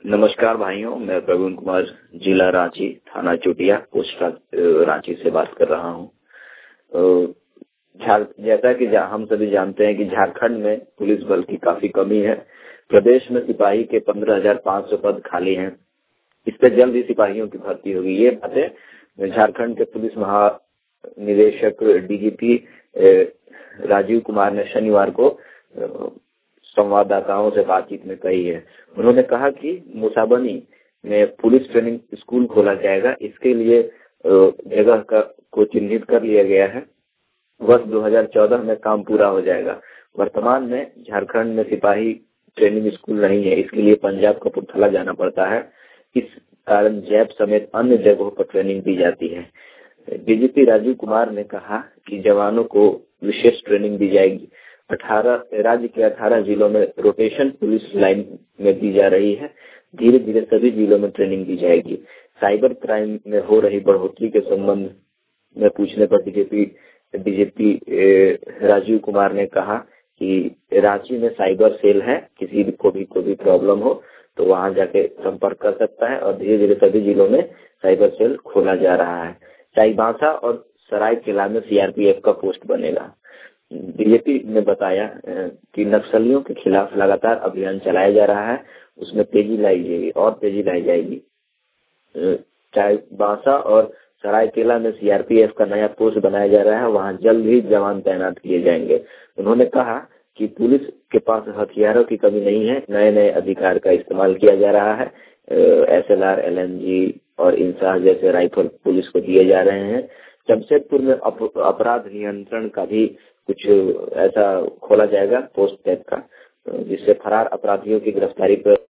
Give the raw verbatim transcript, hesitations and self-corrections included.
नमस्कार भाइयों, मैं प्रवीण कुमार, जिला रांची, थाना चोटिया, पोस्ट रांची से बात कर रहा हूँ। जैसा कि हम सभी जानते हैं कि झारखंड में पुलिस बल की काफी कमी है। प्रदेश में सिपाही के पंद्रह हजार पाँच सौ पद खाली हैं। इस पर जल्द ही सिपाहियों की भर्ती होगी। ये बातें झारखंड के पुलिस महानिदेशक डीजीपी राजीव कुमार ने शनिवार को संवाददाताओं से बातचीत में कही है। उन्होंने कहा कि मुसाबनी में पुलिस ट्रेनिंग स्कूल खोला जाएगा। इसके लिए जगह का को चिन्हित कर लिया गया है। वर्ष दो हज़ार चौदह में काम पूरा हो जाएगा। वर्तमान में झारखंड में सिपाही ट्रेनिंग स्कूल नहीं है। इसके लिए पंजाब कपूरथला जाना पड़ता है। इस कारण जैप समेत अन्य जगहों पर ट्रेनिंग दी जाती है। डीजीपी राजीव कुमार ने कहा कि जवानों को विशेष ट्रेनिंग दी जाएगी। अठारह राज्य के अठारह जिलों में रोटेशन पुलिस लाइन में दी जा रही है। धीरे धीरे सभी जिलों में ट्रेनिंग दी जाएगी। साइबर क्राइम में हो रही बढ़ोतरी के संबंध में पूछने पर डीजीपी डीजीपी राजीव कुमार ने कहा कि रांची में साइबर सेल है। किसी भी को भी कोई भी प्रॉब्लम हो तो वहां जाके संपर्क कर सकता है और धीरे धीरे सभी जिलों में साइबर सेल खोला जा रहा है। चाईबासा और सरायकेला में सीआरपीएफ का पोस्ट बनेगा। डीजीपी ने बताया कि नक्सलियों के खिलाफ लगातार अभियान चलाया जा रहा है। उसमें तेजी लाई जाएगी और तेजी लाई जाएगी। चाईबासा और सरायकेला में सीआरपीएफ का नया पोस्ट बनाया जा रहा है। वहां जल्द ही जवान तैनात किए जाएंगे। उन्होंने कहा कि पुलिस के पास हथियारों की कमी नहीं है। नए नए अधिकार का इस्तेमाल किया जा रहा है। एसएलआर, एलएमजी और इंसास जैसे राइफल पुलिस को दिए जा रहे हैं। जमशेदपुर में अपराध नियंत्रण का भी कुछ ऐसा खोला जाएगा पोस्ट टाइप का, जिससे फरार अपराधियों की गिरफ्तारी पर